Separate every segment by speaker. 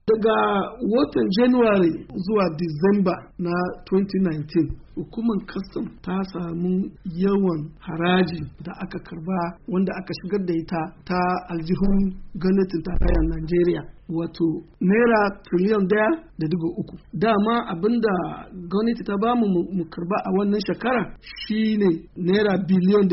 Speaker 1: Daga watan January zuwa Disamba na 2019, hukumar custom ta samu yawan haraji da aka karba wanda aka shigar da ita ta aljihun gwamnatin tarayyar Najeriya, wato naira triliyan 1.3. Dama abinda gwamnati ta bamu mu karba a wannan shekara shine naira biliyan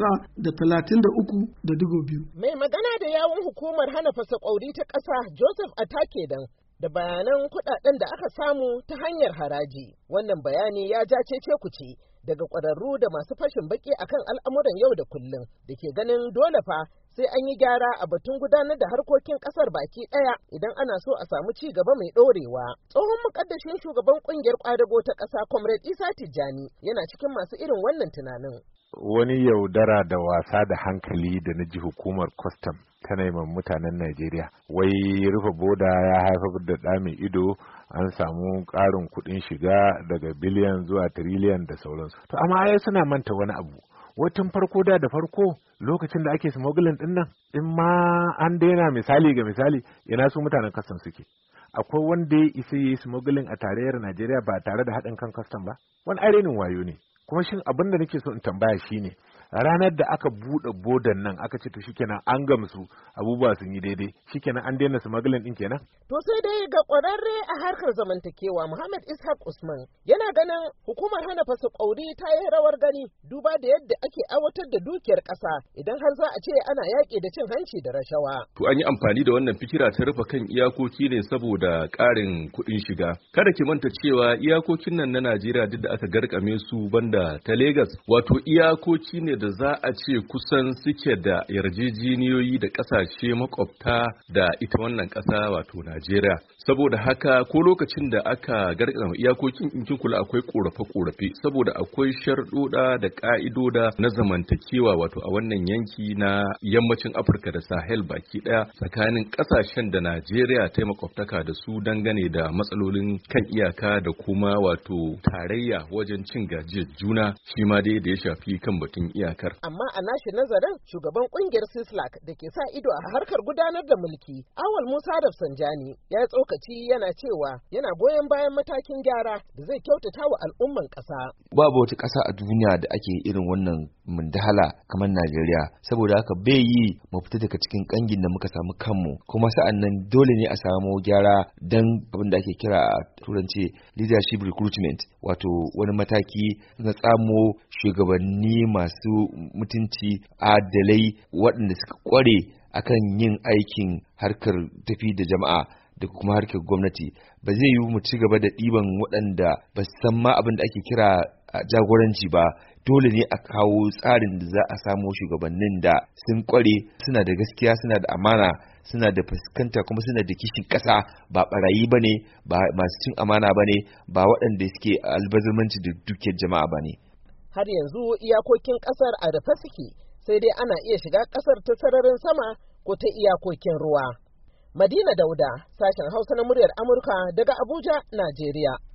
Speaker 1: 933.2.
Speaker 2: Mai magana da yawun hukumar hana fasa ƙwauri ta ƙasa Joseph Atakedan da bayanan kuɗaɗen da aka samu ta hanyar haraji. Wannan bayani ya ja cece-kuce daga ƙwararru da masu fashin baki akan al'amuran yau da kullum da ke ganin dole fa sai an yi gyara a batun gudanar da harkokin ƙasar baki ɗaya idan ana so a samu ci gaba mai ɗorewa. Tsohon muƙaddashin shugaban ƙungiyar ƙwadago ta ƙasa Comrade Isa Tijjani yana cikin masu irin wannan tunanin.
Speaker 3: Wani yaudara da wasa da hankali da na ji hukumar kwastam ta neman mutanen Najeriya. Wai rufe boda ya haifar da ɗa mai ido, an samu ƙarin kuɗin shiga daga biliyan zuwa tiriliyan da sauransu. To amma ai suna manta wani abu. Watan farko da farko lokacin da ake smuggling ɗin nan, in ma an daina misali ga misali, ina su mutanen kwastam suke. Akwai wanda ya isa yi smuggling a tarayyar Najeriya ba tare da haɗin kan kwastam ba? Wani ainihin wayo ne. Kuma shin abin da nake so in tambaya shine, ranar da aka buɗe bodan nan aka ce to shikenan an gamsu abubuwa sun yi daidai, shikenan an daina smuggling din kenan?
Speaker 2: To sai dai ga ƙwararre a harkar zamantakewa Muhammad Ishaq Usman yana ganin hukumar hana fasa ƙwauri ta yi rawar gani duba da yadda ake aiwatar da dukiyar ƙasa idan har za a ce ana yaƙi da cin hanci da rashawa.
Speaker 4: To an yi amfani da wannan fikira ta rufe kan iyakoki ne saboda ƙarin kuɗin shiga. Kada ki manta cewa iyakokin nan na Najeriya duk da aka garkame su banda ta Legas, wato iyakoki ne da za a ce kusan suke da yarjejeniyoyi da ƙasashe makwabta da ita wannan ƙasa wato Najeriya. Saboda haka ko lokacin da aka garkama iyakokin in kin kula akwai korafe-korafe saboda akwai sharɗoɗa da ƙa'idoda na zamantakewa wato a wannan yanki na yammacin Afirka da Sahel baki ɗaya tsakanin ƙasashen da Najeriya ta makwabtaka da su dangane da matsalolin kan iyaka da kuma wato tarayya wajen cin gajiyar juna shi ma dai da ya shafi kan batun iyakar.
Speaker 2: Amma a nashi nazarin shugaban kungiyar Sislak da ke sa ido a harkar gudanar da mulki, Awal Musa Rafsanjani ya tsokaci yana cewa yana goyon bayan matakin gyara da zai kyautata wa al'umman ƙasa.
Speaker 5: Babu wata ƙasa a duniya da ake irin wannan mundahala kamar Najeriya, saboda haka bai yi mu fita daga cikin kangin da muka samu kanmu, kuma sa'an nan dole ne a samu gyara dan abin da ake kira a turanci leadership recruitment, wato wani mataki na tsamo shugabanni masu mutunci adalai waɗanda suka ƙware akan yin aikin harkar tafi da jama'a da kuma harkar gwamnati. Ba zai yiwu mu ci gaba da ɗiban waɗanda ba su san ma abin da ake kira jagoranci ba. Dole ne a kawo tsarin da za a samo shugabannin da sun ƙware, suna da gaskiya, suna da amana, suna da fuskanta, kuma suna da kishin ƙasa, ba ɓarayi ba ne, ba masu cin amana ba ne, ba waɗanda suke albazirmanci da dukiyar jama'a ba ne.
Speaker 2: Har yanzu iyakokin ƙasar a rufe suke, sai dai ana iya shiga ƙasar ta sararin sama ko ta iyakokin ruwa. Madina Dauda, sashen Hausa na muryar Amurka daga Abuja, Najeriya.